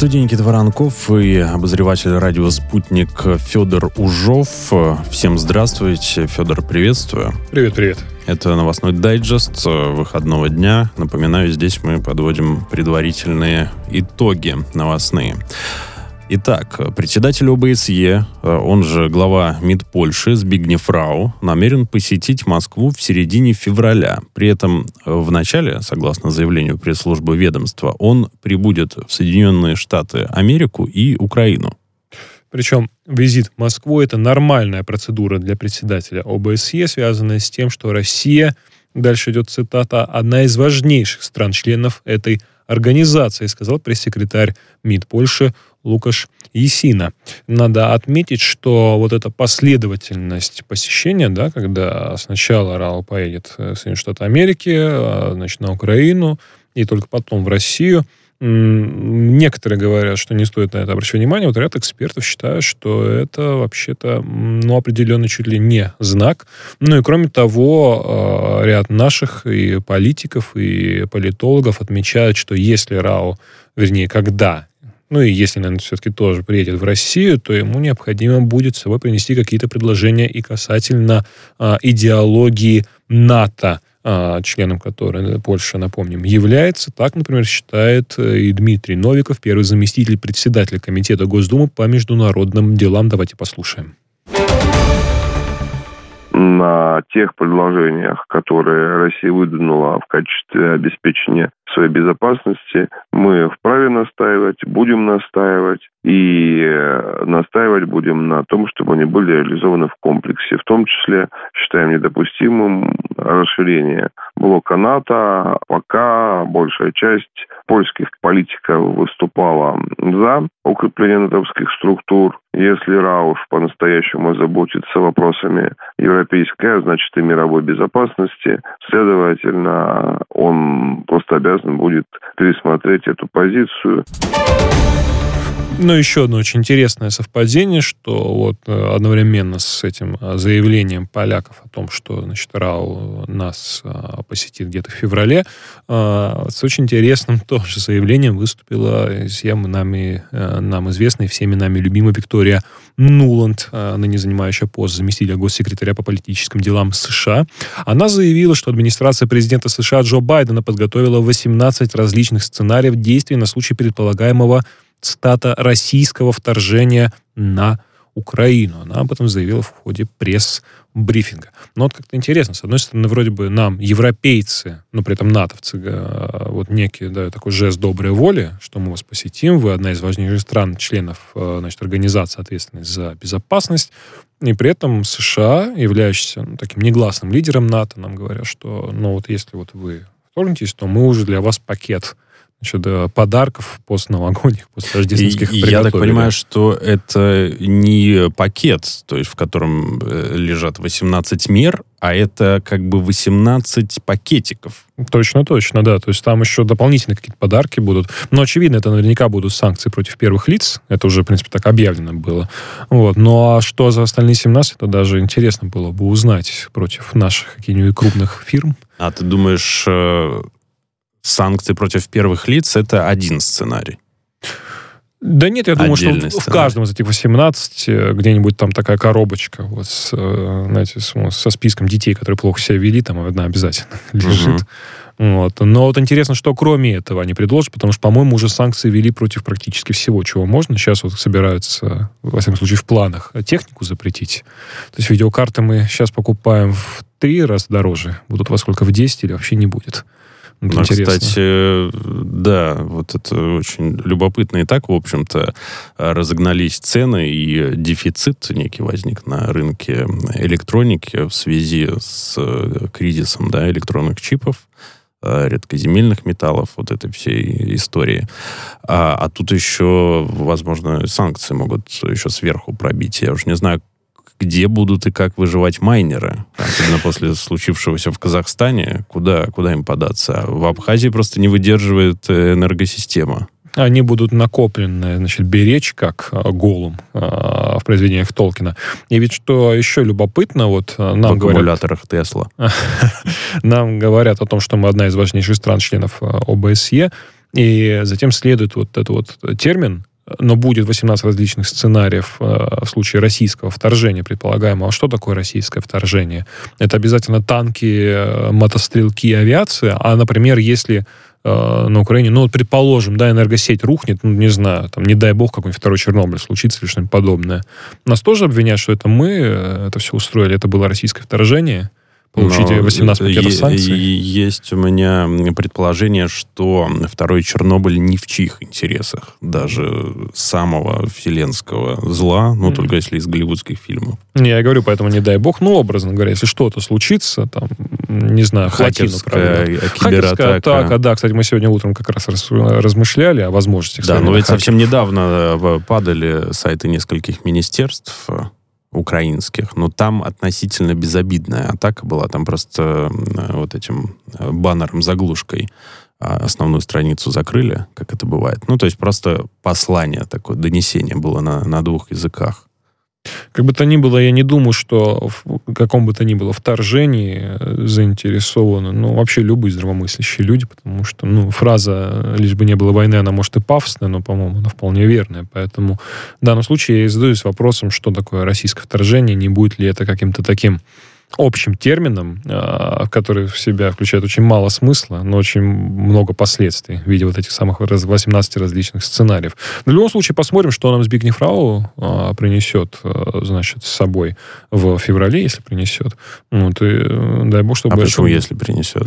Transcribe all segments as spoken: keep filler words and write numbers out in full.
студии Никита Воронков и обозреватель радио «Спутник» Федор Ужов. Всем здравствуйте. Федор, приветствую. Привет, привет. Это новостной дайджест выходного дня. Напоминаю, здесь мы подводим предварительные итоги новостные. Итак, председатель ОБСЕ, он же глава МИД Польши Збигнев Рау, намерен посетить Москву в середине февраля. При этом в начале, согласно заявлению пресс-службы ведомства, он прибудет в Соединенные Штаты Америку и Украину. Причем визит в Москву – это нормальная процедура для председателя ОБСЕ, связанная с тем, что Россия, дальше идет цитата, «одна из важнейших стран-членов этой организации», сказал пресс-секретарь МИД Польши Лукаш Ясина. Надо отметить, что вот эта последовательность посещения, да, когда сначала Рау поедет в Соединенные Штаты Америки, значит, на Украину, и только потом в Россию, некоторые говорят, что не стоит на это обращать внимание. Вот ряд экспертов считают, что это вообще-то, ну, определенно чуть ли не знак. Ну и кроме того, ряд наших и политиков, и политологов отмечают, что если Рау, вернее, когда, ну и если, наверное, все-таки тоже приедет в Россию, то ему необходимо будет с собой принести какие-то предложения и касательно а, идеологии НАТО, членом которой Польша, напомним, является. Так, например, считает и Дмитрий Новиков, первый заместитель председателя Комитета Госдумы по международным делам. Давайте послушаем. На тех предложениях, которые Россия выдвинула в качестве обеспечения своей безопасности, мы вправе настаивать, будем настаивать, и настаивать будем на том, чтобы они были реализованы в комплексе. В том числе считаем недопустимым расширение блока НАТО. Пока большая часть польских политиков выступала за укрепление натовских структур. Если Рауш по-настоящему заботится вопросами европейской, а значит и мировой безопасности, следовательно, он просто обязан будет пересмотреть эту позицию. Ну, еще одно очень интересное совпадение, что вот одновременно с этим заявлением поляков о том, что, значит, Рау нас посетит где-то в феврале, с очень интересным тоже заявлением выступила всем нами, нам известная, всеми нами любимая Виктория Нуланд, ныне занимающая пост заместителя госсекретаря по политическим делам США. Она заявила, что администрация президента США Джо Байдена подготовила восемнадцать различных сценариев действий на случай предполагаемого цитата, российского вторжения на Украину. Она об этом заявила в ходе пресс-брифинга. Но вот как-то интересно. С одной стороны, вроде бы нам, европейцы, но при этом натовцы, вот некий, да, такой жест доброй воли, что мы вас посетим, вы одна из важнейших стран, членов, значит, организации, ответственной за безопасность, и при этом США, являющийся, ну, таким негласным лидером НАТО, нам говорят, что, ну, вот если вот вы вторгнетесь, то мы уже для вас пакет, значит, подарков постновогодних, построждественских приготовили. Я так понимаю, что это не пакет, то есть в котором лежат восемнадцать мер, а это как бы восемнадцать пакетиков. Точно, точно, да. То есть там еще дополнительные какие-то подарки будут. Но, очевидно, это наверняка будут санкции против первых лиц. Это уже, в принципе, так объявлено было. Вот. Ну, а что за остальные семнадцать, это даже интересно было бы узнать против наших каких-нибудь крупных фирм. А ты думаешь, санкции против первых лиц — это один сценарий? Да нет, я думаю, Отдельный что в, сценарий. в каждом из этих восемнадцати где-нибудь там такая коробочка вот с, знаете, с, со списком детей, которые плохо себя вели, там одна обязательно лежит. Uh-huh. Вот. Но вот интересно, что кроме этого они предложат, потому что, по-моему, уже санкции ввели против практически всего, чего можно. Сейчас вот собираются, во всяком случае, в планах технику запретить. То есть видеокарты мы сейчас покупаем в три раза дороже. Будут во сколько? В десять или вообще не будет? Ну, кстати, да, вот это очень любопытно. И так, в общем-то, разогнались цены, и дефицит некий возник на рынке электроники в связи с кризисом, да, электронных чипов, редкоземельных металлов, вот этой всей истории. А, а тут еще, возможно, санкции могут еще сверху пробить. Я уж не знаю, где будут и как выживать майнеры, особенно после случившегося в Казахстане, куда, куда им податься. В Абхазии просто не выдерживает энергосистема. Они будут накопленные, значит, беречь, как Голум э, в произведениях Толкина. И ведь что еще любопытно, вот нам в говорят... аккумуляторах Тесла. Нам говорят о том, что мы одна из важнейших стран-членов ОБСЕ. И затем следует вот этот вот термин, но будет восемнадцать различных сценариев в случае российского вторжения, предполагаемого. Что такое российское вторжение? Это обязательно танки, мотострелки, авиация. А, например, если на Украине, ну, вот, предположим, да, энергосеть рухнет, ну, не знаю, там, не дай бог, какой-нибудь второй Чернобыль случится или что-нибудь подобное. Нас тоже обвиняют, что это мы это все устроили, это было российское вторжение. Получите восемнадцать пакетов санкций. Есть у меня предположение, что второй Чернобыль ни в чьих интересах. Даже самого вселенского зла, ну, mm-hmm. только если из голливудских фильмов. Я говорю, поэтому не дай бог, ну, образно говоря, если что-то случится, там, не знаю, хакерская кибератака. Хакерская атака, да. Кстати, мы сегодня утром как раз размышляли о возможностях. Да, но ведь хакеров. Совсем недавно падали сайты нескольких министерств украинских, но там относительно безобидная атака была. Там просто вот этим баннером-заглушкой основную страницу закрыли, как это бывает. Ну, то есть просто послание такое, донесение было на, на двух языках. Как бы то ни было, я не думаю, что в каком бы то ни было вторжении заинтересованы, ну, вообще любые здравомыслящие люди, потому что, ну, фраза «лишь бы не было войны», она, может, и пафосная, но, по-моему, она вполне верная. Поэтому в данном случае я и задаюсь вопросом, что такое российское вторжение, не будет ли это каким-то таким общим термином, который в себя включает очень мало смысла, но очень много последствий в виде вот этих самых восемнадцати различных сценариев. В любом случае, посмотрим, что нам Збигнев Рау принесет, значит, с собой в феврале, если принесет. Вот, и дай бог, чтобы... А почему, это... если принесет?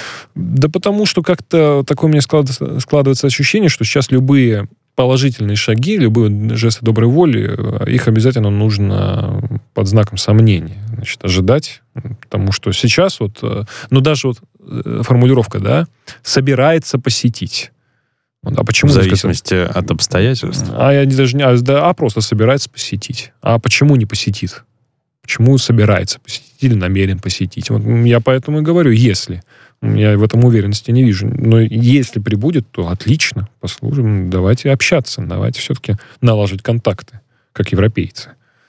Да потому что как-то такое у меня складывается ощущение, что сейчас любые положительные шаги, любые жесты доброй воли, их обязательно нужно под знаком сомнения, значит, ожидать, потому что сейчас вот, ну, даже вот формулировка, да, собирается посетить. А почему? В зависимости от обстоятельств? А, я даже не, а, да, а просто собирается посетить. А почему не посетит? Почему собирается посетить или намерен посетить? Вот я поэтому и говорю, если. Я в этом уверенности не вижу. Но если прибудет, то отлично. Послушаем. Давайте общаться. Давайте все-таки налаживать контакты, как европейцы.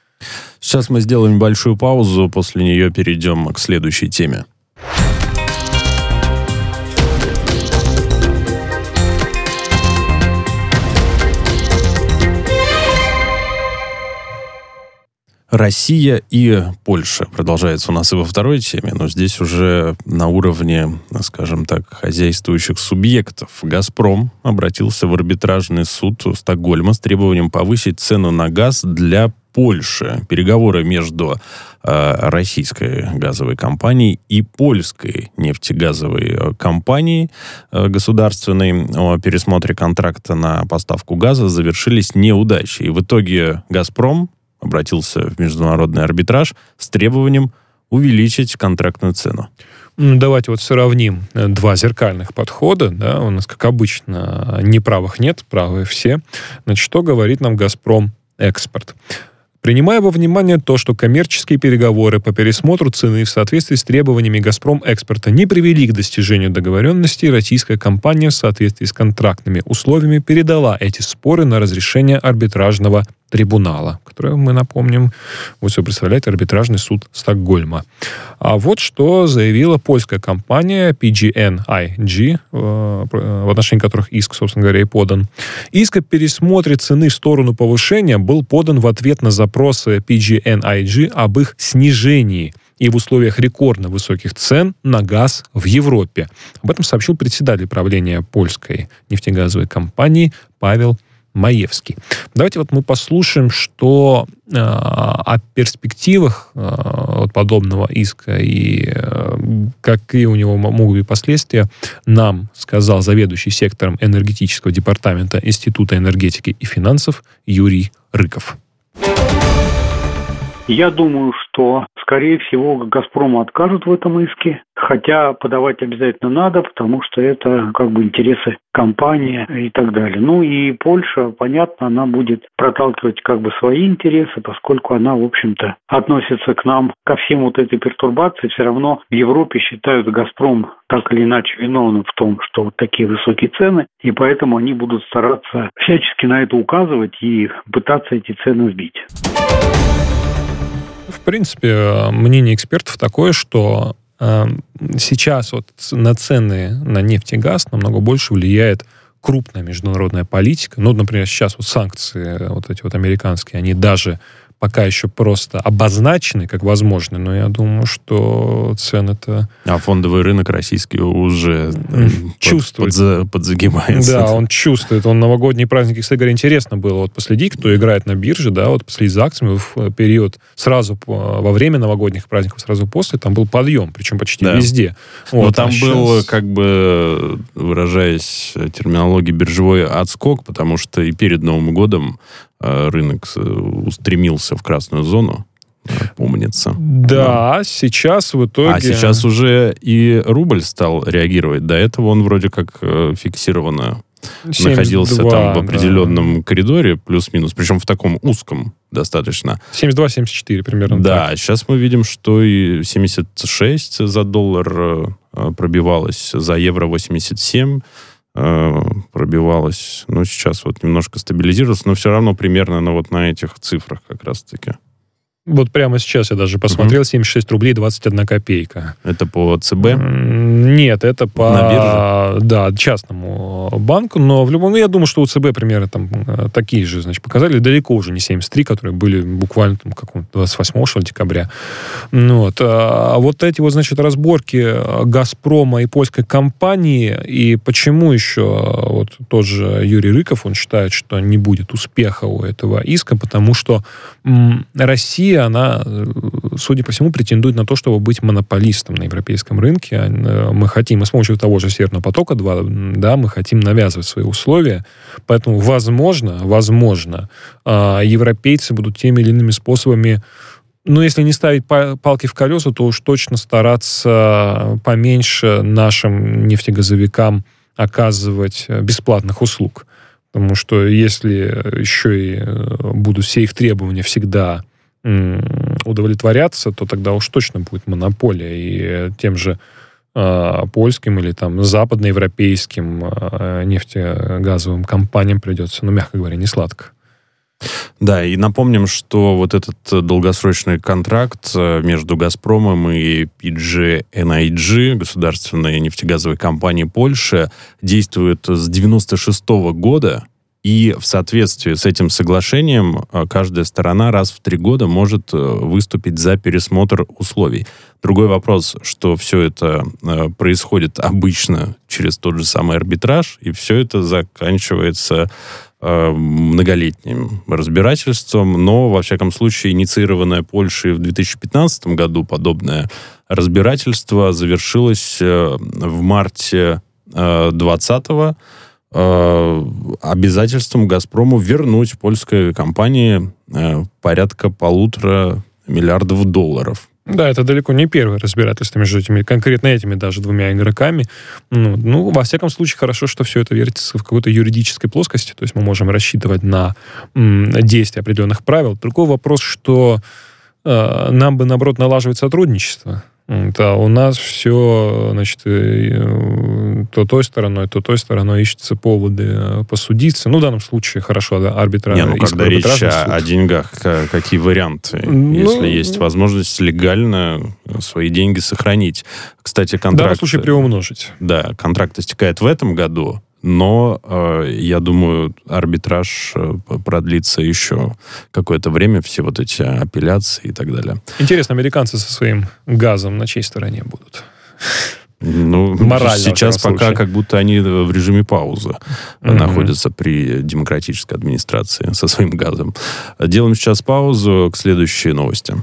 Сейчас мы сделаем большую паузу. После нее перейдем к следующей теме. Россия и Польша продолжается у нас и во второй теме, но здесь уже на уровне, скажем так, хозяйствующих субъектов. «Газпром» обратился в арбитражный суд Стокгольма с требованием повысить цену на газ для Польши. Переговоры между э, российской газовой компанией и польской нефтегазовой компанией э, государственной о пересмотре контракта на поставку газа завершились неудачей. И в итоге «Газпром» обратился в международный арбитраж с требованием увеличить контрактную цену. Давайте вот сравним два зеркальных подхода. Да? У нас, как обычно, неправых нет, правые все. Значит, что говорит нам «Газпром Экспорт»? Принимая во внимание то, что коммерческие переговоры по пересмотру цены в соответствии с требованиями «Газпром Экспорта» не привели к достижению договоренности, российская компания в соответствии с контрактными условиями передала эти споры на разрешение арбитражного трибунала, который, мы напомним, будет все представлять арбитражный суд Стокгольма. А вот что заявила польская компания пи джи эн ай джи, в отношении которых иск, собственно говоря, и подан. Иск о пересмотре цены в сторону повышения был подан в ответ на запросы пи джи эн ай джи об их снижении и в условиях рекордно высоких цен на газ в Европе. Об этом сообщил председатель правления польской нефтегазовой компании Павел Маевский. Давайте вот мы послушаем, что э, о перспективах э, вот подобного иска и э, какие у него могут быть последствия нам сказал заведующий сектором энергетического департамента Института энергетики и финансов Юрий Рыков. Я думаю, что, скорее всего, «Газпрому» откажут в этом иске, хотя подавать обязательно надо, потому что это как бы интересы компании и так далее. Ну и Польша, понятно, она будет проталкивать как бы свои интересы, поскольку она, в общем-то, относится к нам, ко всем вот этой пертурбации. Все равно в Европе считают «Газпром» так или иначе виновным в том, что вот такие высокие цены, и поэтому они будут стараться всячески на это указывать и пытаться эти цены сбить. В принципе, мнение экспертов такое, что э, сейчас вот на цены на нефть и газ намного больше влияет крупная международная политика. Ну, например, сейчас вот санкции вот эти вот американские, они даже пока еще просто обозначены как возможны, но я думаю, что цены-то... А фондовый рынок российский уже чувствует. Под, подзагибается. Да, он чувствует. Он новогодние праздники, кстати говоря, интересно было вот последить, кто играет на бирже, да, вот последить за акциями в период сразу во время новогодних праздников, сразу после, там был подъем, причем почти да. везде. Вот, но там а был, сейчас... как бы, выражаясь терминологией, биржевой отскок, потому что и перед Новым годом рынок устремился в красную зону, помнится. Да, да, сейчас в итоге... А сейчас уже и рубль стал реагировать. До этого он вроде как фиксированно семьдесят два, находился там в определенном да. коридоре, плюс-минус, причем в таком узком достаточно. семьдесят два - семьдесят четыре примерно. Да, так. Сейчас мы видим, что и семьдесят шесть за доллар пробивалось, за евро восемьдесят семь пробивалось. Ну, сейчас вот немножко стабилизировалось, но все равно примерно на вот на этих цифрах как раз-таки. Вот прямо сейчас я даже посмотрел, угу. семьдесят шесть рублей двадцать одна копейка. Это по ЦБ? Нет, это по... На бирже? Да, частному банку, но в любом... Ну, я думаю, что у ЦБ примерно там такие же, значит, показатели, далеко уже не семьдесят три, которые были буквально там какого-то двадцать восьмого, что ли, декабря. Ну, вот. А вот эти вот, значит, разборки «Газпрома» и польской компании, и почему еще вот тот же Юрий Рыков, он считает, что не будет успеха у этого иска, потому что м, Россия она, судя по всему, претендует на то, чтобы быть монополистом на европейском рынке. Мы хотим, мы с помощью того же Северного потока-два, да, мы хотим навязывать свои условия. Поэтому, возможно, возможно, европейцы будут теми или иными способами, ну, если не ставить палки в колеса, то уж точно стараться поменьше нашим нефтегазовикам оказывать бесплатных услуг. Потому что если еще и будут все их требования всегда удовлетворяться, то тогда уж точно будет монополия. И тем же э, польским или там западноевропейским э, нефтегазовым компаниям придется, ну, мягко говоря, не сладко. Да, и напомним, что вот этот долгосрочный контракт между «Газпромом» и пи джи эн ай джи, государственной нефтегазовой компанией Польши, действует с девяносто шестого года. И в соответствии с этим соглашением каждая сторона раз в три года может выступить за пересмотр условий. Другой вопрос, что все это происходит обычно через тот же самый арбитраж, и все это заканчивается многолетним разбирательством, но, во всяком случае, инициированное Польшей в две тысячи пятнадцатом году подобное разбирательство завершилось в марте двадцатого обязательством «Газпрому» вернуть польской компании порядка полутора миллиардов долларов. Да, это далеко не первое разбирательство между этими, конкретно этими даже двумя игроками. Ну, ну, во всяком случае, хорошо, что все это вертится в какой-то юридической плоскости, то есть мы можем рассчитывать на м, действие определенных правил. Другой вопрос, что э, нам бы, наоборот, налаживать сотрудничество. Да, у нас все, значит, то той стороной, то той стороной ищутся поводы посудиться. Ну, в данном случае, хорошо, да, арбитраж. Не, ну, когда речь о, о деньгах, какие варианты? Ну, если есть возможность легально свои деньги сохранить. Кстати, контракт... В данном случае приумножить. Да, контракт истекает в этом году, но, э, я думаю, арбитраж продлится еще какое-то время, все вот эти апелляции и так далее. Интересно, американцы со своим газом на чьей стороне будут? Ну, морально, сейчас пока случае. Как будто они в режиме паузы mm-hmm. находятся при демократической администрации со своим газом. Делаем сейчас паузу к следующей новости.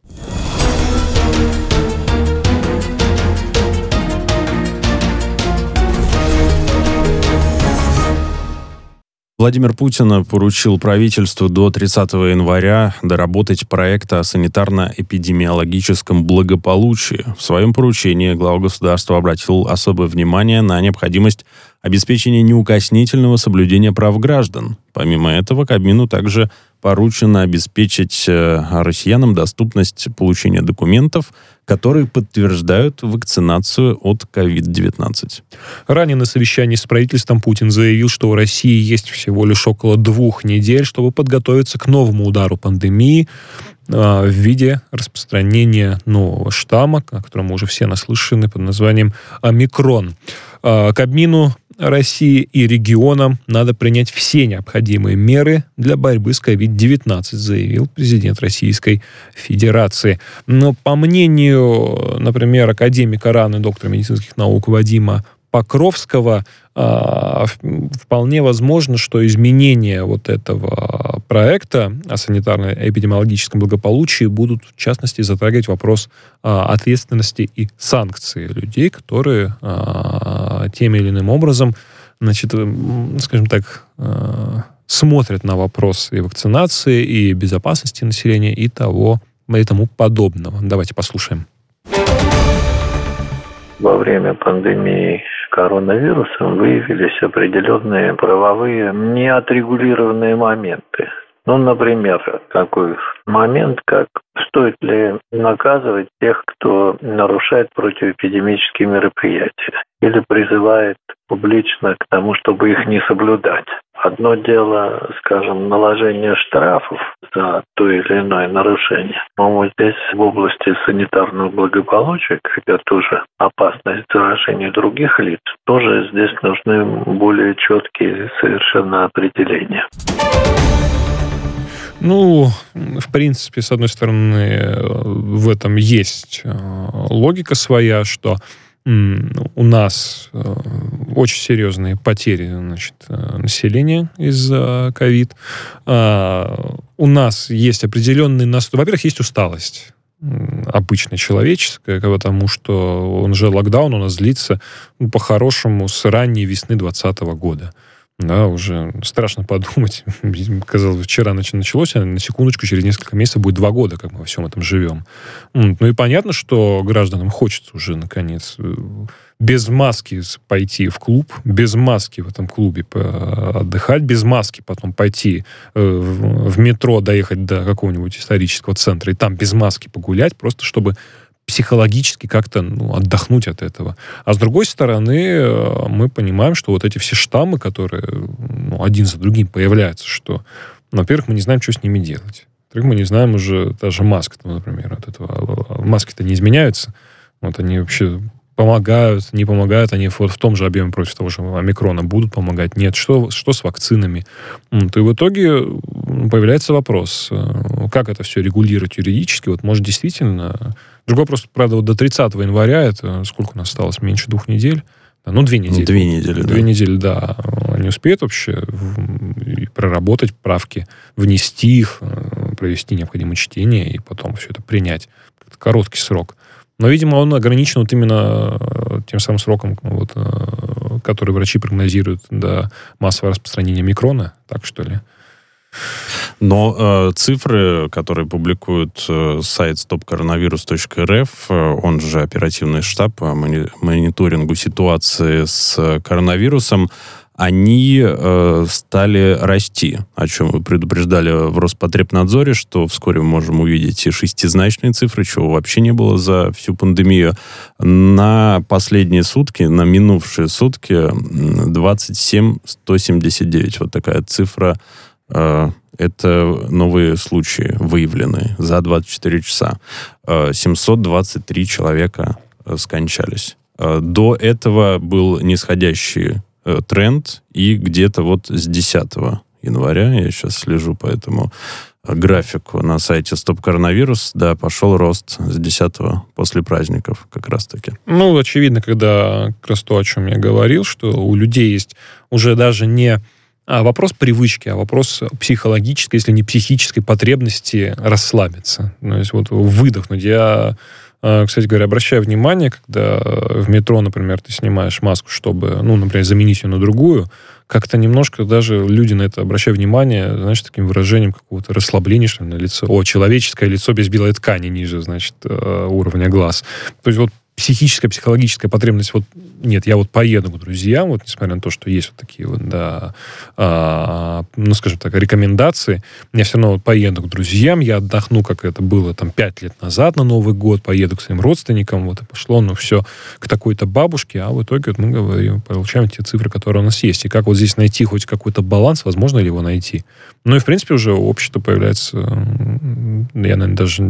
Владимир Путин поручил правительству до тридцатого января доработать проект о санитарно-эпидемиологическом благополучии. В своем поручении глава государства обратил особое внимание на необходимость обеспечения неукоснительного соблюдения прав граждан. Помимо этого, Кабмину также поручено обеспечить россиянам доступность получения документов, которые подтверждают вакцинацию от ковид девятнадцать. Ранее на совещании с правительством Путин заявил, что у России есть всего лишь около двух недель, чтобы подготовиться к новому удару пандемии в виде распространения нового штамма, о котором мы уже все наслышаны, под названием омикрон. Кабмину России и регионам надо принять все необходимые меры для борьбы с ковид девятнадцать, заявил президент Российской Федерации. Но по мнению, например, академика РАН и доктора медицинских наук Вадима Покровского, вполне возможно, что изменения вот этого проекта о санитарно-эпидемиологическом благополучии будут, в частности, затрагивать вопрос ответственности и санкций людей, которые тем или иным образом, значит, скажем так, смотрят на вопрос и вакцинации, и безопасности населения, и того, и тому подобного. Давайте послушаем. Во время пандемии коронавирусом выявились определенные правовые неотрегулированные моменты. Ну, например, такой момент, как стоит ли наказывать тех, кто нарушает противоэпидемические мероприятия или призывает публично к тому, чтобы их не соблюдать. Одно дело, скажем, наложение штрафов за то или иное нарушение. Но здесь в области санитарного благополучия, когда тоже опасность заражения других лиц, тоже здесь нужны более четкие совершенно определения. Ну, в принципе, с одной стороны, в этом есть логика своя, что у нас очень серьезные потери, значит, населения из-за ковид. У нас есть определенный настрой. Во-первых, есть усталость обычная человеческая, потому что он же локдаун у нас длится, ну, по-хорошему с ранней весны двадцатого года. Да, уже страшно подумать. Казалось, вчера началось, а на секундочку, через несколько месяцев будет два года, как мы во всем этом живем. Ну и понятно, что гражданам хочется уже, наконец, без маски пойти в клуб, без маски в этом клубе отдыхать, без маски потом пойти в метро, доехать до какого-нибудь исторического центра и там без маски погулять, просто чтобы психологически как-то, ну, отдохнуть от этого. А с другой стороны, мы понимаем, что вот эти все штаммы, которые, ну, один за другим появляются, что, ну, во-первых, мы не знаем, что с ними делать. Во-вторых, мы не знаем уже даже маски, например, от этого. Маски-то не изменяются. Вот они вообще помогают, не помогают, они вот в том же объеме против того же омикрона будут помогать, нет. Что, что с вакцинами? Вот, и в итоге появляется вопрос, как это все регулировать юридически. Вот, может, действительно... Другой вопрос, правда, вот до тридцатого января, это сколько у нас осталось? Меньше двух недель? Ну, две недели. Две недели, Две да. недели, да. Они успеют вообще проработать правки, внести их, провести необходимое чтение и потом все это принять. Это короткий срок. Но, видимо, он ограничен вот именно тем самым сроком, вот, который врачи прогнозируют до массового распространения омикрона. Так, что ли? Но э, цифры, которые публикует э, сайт стоп коронавирус точка эр эф, э, он же оперативный штаб по мони- мониторингу ситуации с коронавирусом, они э, стали расти, о чем вы предупреждали в Роспотребнадзоре, что вскоре мы можем увидеть и шестизначные цифры, чего вообще не было за всю пандемию. На последние сутки, на минувшие сутки двадцать семь тысяч сто семьдесят девять. Вот такая цифра. Э, это новые случаи выявлены за двадцать четыре часа. Э, семьсот двадцать три человека э, скончались. Э, до этого был нисходящий тренд, и где-то вот с десятого января, я сейчас слежу по этому графику на сайте Стоп Коронавирус, да, пошел рост с десятого после праздников как раз-таки. Ну, очевидно, когда как раз то, о чем я говорил, что у людей есть уже даже не а вопрос привычки, а вопрос психологической, если не психической потребности расслабиться. То есть вот выдохнуть. Я, кстати говоря, обращаю внимание, когда в метро, например, ты снимаешь маску, чтобы, ну, например, заменить ее на другую, как-то немножко даже люди на это обращают внимание, знаешь, таким выражением какого-то расслабления, что ли, на лицо. О, человеческое лицо без белой ткани ниже, значит, уровня глаз. То есть вот психическая, психологическая потребность, вот нет, я вот поеду к друзьям, вот несмотря на то, что есть вот такие вот, да, а, ну, скажем так, рекомендации, я все равно вот поеду к друзьям, я отдохну, как это было там пять лет назад на Новый год, поеду к своим родственникам, вот, и пошло, ну, все к такой-то бабушке, а в итоге вот мы говорим, получаем те цифры, которые у нас есть. И как вот здесь найти хоть какой-то баланс, возможно ли его найти? Ну, и, в принципе, уже общество появляется, я, наверное, даже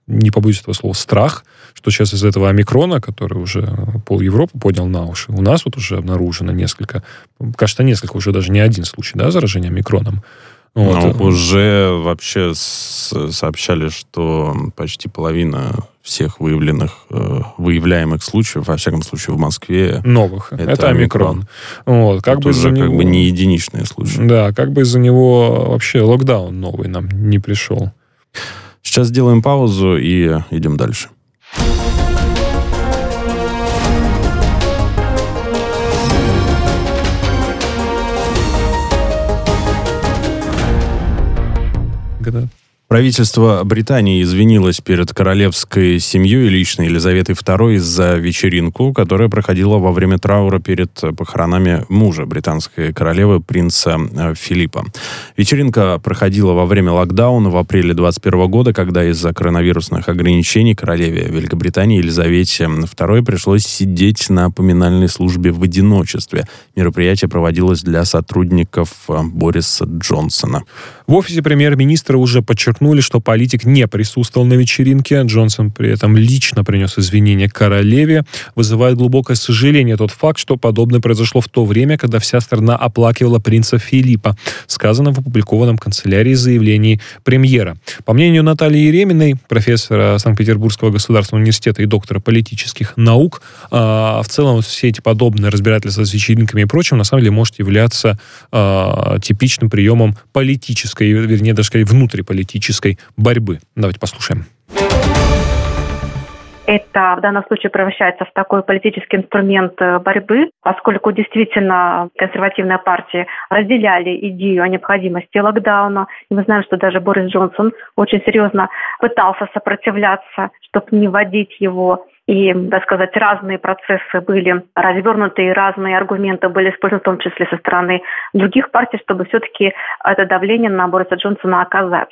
не побоюсь этого слова, страх, что сейчас из этого омикрона, который уже пол Европы поднял на уши, у нас вот уже обнаружено несколько, кажется, несколько, уже даже не один случай, да, заражения омикроном. Вот. Ну, уже вообще с- сообщали, что почти половина всех выявленных, э, выявляемых случаев, во всяком случае в Москве, Новых. Это, это омикрон. Вот, как это бы уже из-за как него... бы не единичные случаи. Да, как бы из-за него вообще локдаун новый нам не пришел. Сейчас сделаем паузу и идем дальше. Когда... Правительство Британии извинилось перед королевской семьей лично Елизаветой второй за вечеринку, которая проходила во время траура перед похоронами мужа британской королевы принца Филиппа. Вечеринка проходила во время локдауна в апреле двадцать первого года, когда из-за коронавирусных ограничений королеве Великобритании Елизавете второй пришлось сидеть на поминальной службе в одиночестве. Мероприятие проводилось для сотрудников Бориса Джонсона. В офисе премьер-министра уже подчеркнули, что политик не присутствовал на вечеринке. Джонсон при этом лично принес извинения королеве. Вызывает глубокое сожаление тот факт, что подобное произошло в то время, когда вся страна оплакивала принца Филиппа, сказано в опубликованном канцелярии заявлении премьера. По мнению Натальи Ереминой, профессора Санкт-Петербургского государственного университета и доктора политических наук, в целом все эти подобные разбирательства с вечеринками и прочим на самом деле может являться типичным приемом политической, вернее, даже сказать, внутриполитической борьбы. Давайте послушаем. Это в данном случае превращается в такой политический инструмент борьбы, поскольку действительно консервативные партии разделяли идею о необходимости локдауна. И мы знаем, что даже Борис Джонсон очень серьезно пытался сопротивляться, чтобы не вводить его. И, так сказать, разные процессы были развернуты, и разные аргументы были использованы, в том числе со стороны других партий, чтобы все-таки это давление на Бориса Джонсона оказать.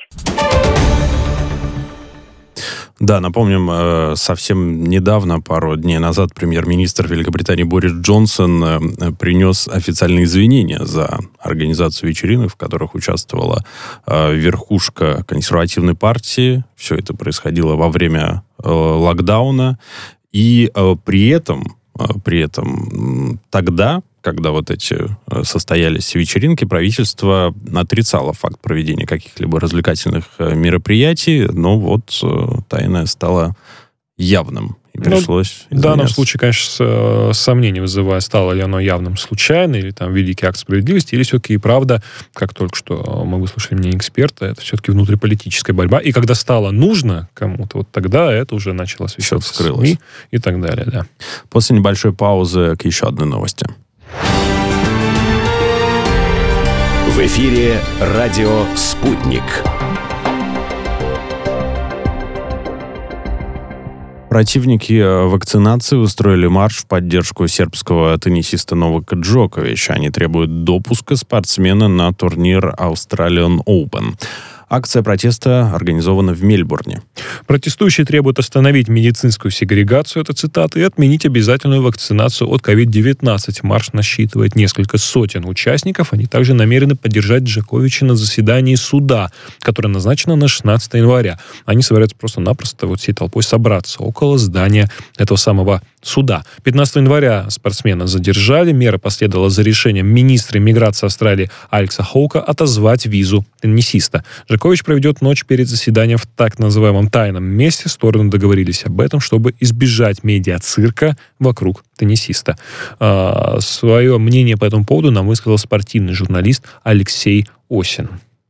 Да, напомним, совсем недавно, пару дней назад, премьер-министр Великобритании Борис Джонсон принес официальные извинения за организацию вечеринок, в которых участвовала верхушка консервативной партии. Все это происходило во время локдауна. И при этом, при этом тогда, когда вот эти состоялись вечеринки, правительство отрицало факт проведения каких-либо развлекательных мероприятий, но вот тайное стало явным. И пришлось ну, в данном случае, конечно, сомнение вызывает, стало ли оно явным случайно, или там великий акт справедливости, или все-таки и правда, как только что мы выслушали мнение эксперта, это все-таки внутриполитическая борьба. И когда стало нужно кому-то, вот тогда это уже начало освещаться в СМИ и так далее. Да. После небольшой паузы к еще одной новости. В эфире радио «Спутник». Противники вакцинации устроили марш в поддержку сербского теннисиста Новака Джоковича. Они требуют допуска спортсмена на турнир Australian Open. Акция протеста организована в Мельбурне. Протестующие требуют остановить медицинскую сегрегацию, это цитата, и отменить обязательную вакцинацию от ковид девятнадцать. Марш насчитывает несколько сотен участников. Они также намерены поддержать Джоковича на заседании суда, которое назначено на шестнадцатое января. Они собираются просто-напросто вот всей толпой собраться около здания этого самого суда. пятнадцатого января спортсмена задержали. Мера последовала за решением министра иммиграции Австралии Алекса Хоука отозвать визу теннисиста. Джокович проведет ночь перед заседанием в так называемом тайном месте. Стороны договорились об этом, чтобы избежать медиа-цирка вокруг теннисиста. А, свое мнение по этому поводу нам высказал спортивный журналист Алексей Осин.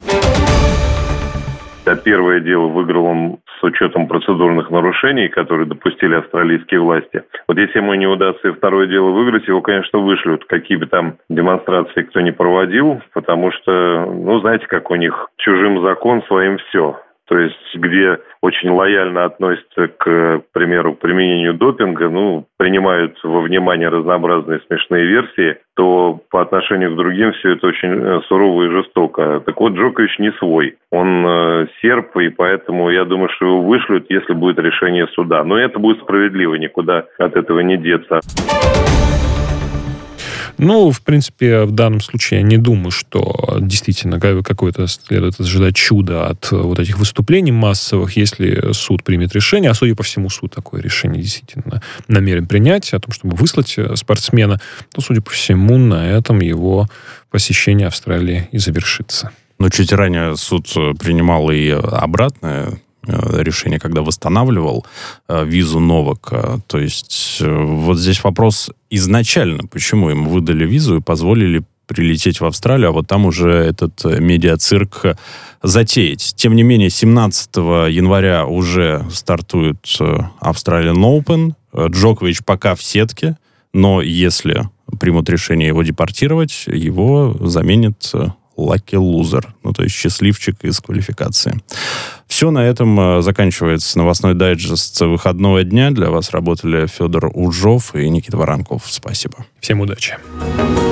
Первое дело выиграл он с учетом процедурных нарушений, которые допустили австралийские власти. Вот если ему не удастся и второе дело выиграть, его, конечно, вышлют. Какие бы там демонстрации кто ни проводил, потому что, ну, знаете, как у них чужим закон, своим все. То есть, где очень лояльно относятся, к примеру, к применению допинга, ну, принимают во внимание разнообразные смешные версии, то по отношению к другим все это очень сурово и жестоко. Так вот, Джокович не свой. Он э, серб, и поэтому я думаю, что его вышлют, если будет решение суда. Но это будет справедливо, никуда от этого не деться. Ну, в принципе, в данном случае я не думаю, что действительно какое-то следует ожидать чудо от вот этих выступлений массовых, если суд примет решение, а судя по всему, суд такое решение действительно намерен принять, о том, чтобы выслать спортсмена, то, судя по всему, на этом его посещение Австралии и завершится. Но чуть ранее суд принимал и обратное решение, когда восстанавливал визу Новака. То есть вот здесь вопрос изначально, почему ему выдали визу и позволили прилететь в Австралию, а вот там уже этот медиацирк затеять. Тем не менее, семнадцатого января уже стартует Australian Open. Джокович пока в сетке, но если примут решение его депортировать, его заменит lucky loser, ну, то есть счастливчик из квалификации. Все, на этом заканчивается новостной дайджест выходного дня. Для вас работали Федор Ужов и Никита Воронков. Спасибо. Всем удачи.